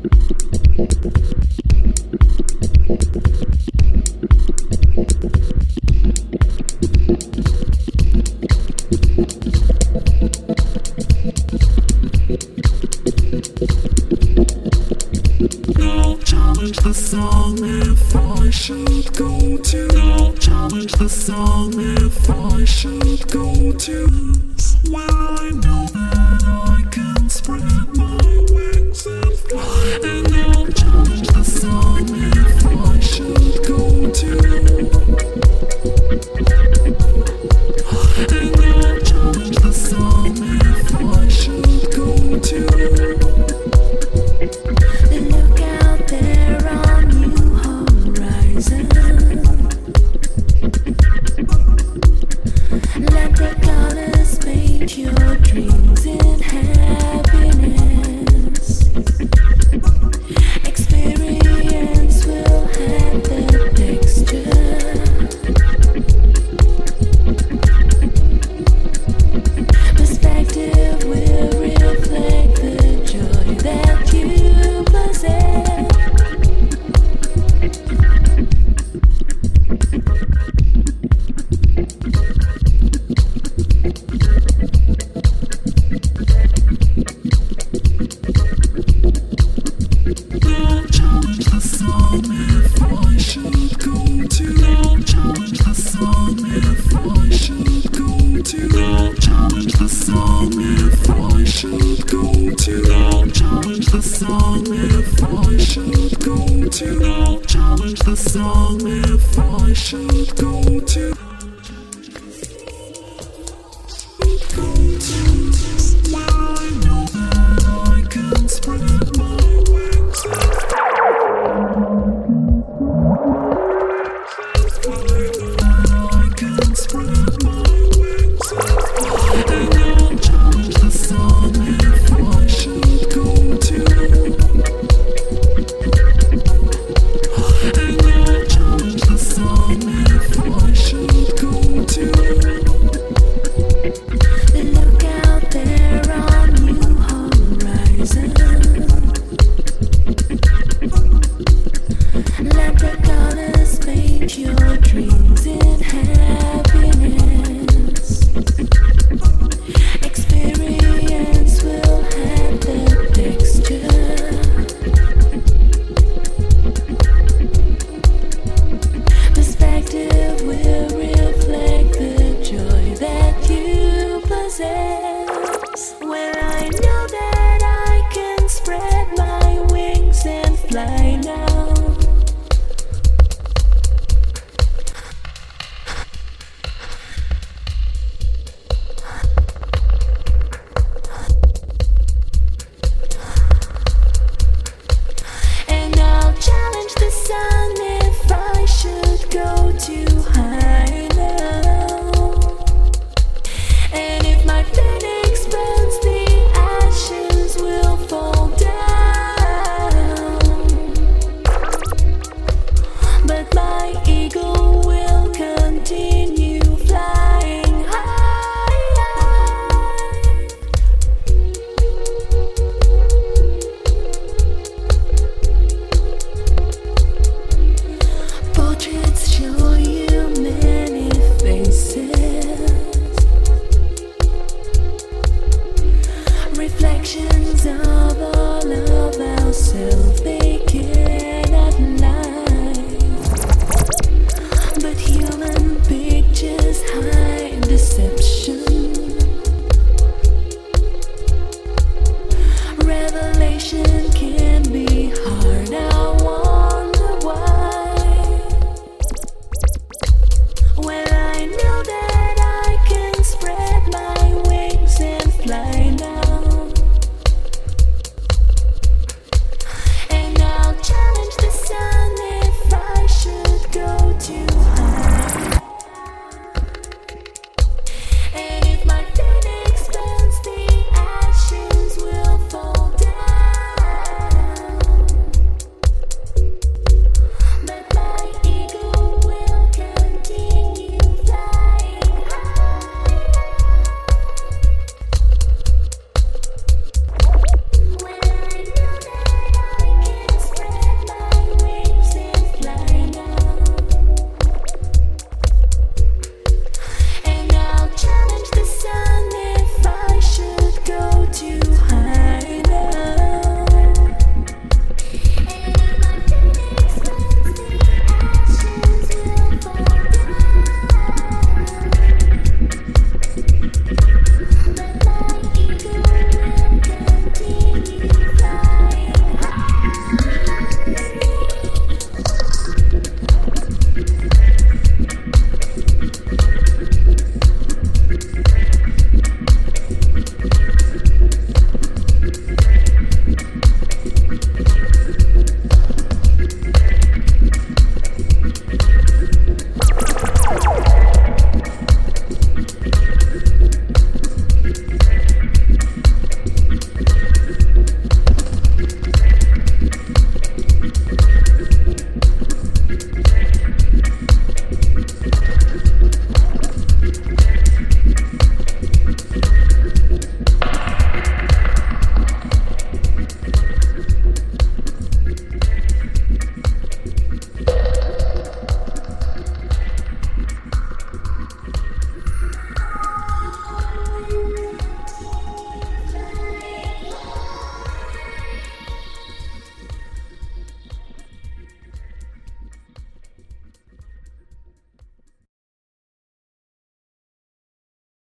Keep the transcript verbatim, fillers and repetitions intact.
Now challenge the song if I should go to. Now challenge the song if I should go to. Where I know that I can spread my wings and fly. And now challenge the song if I should go to. And now challenge the song if I should go to. Look out there on new horizon. Let the goddess paint your dreams in happiness. Experience will have the texture. Perspective will reflect the joy that you possess. Now challenge the song if I should go to. Now challenge the song if I should go to. Now challenge the song if I should go to. Now challenge the song if I should go to. Now challenge the song if I should go to.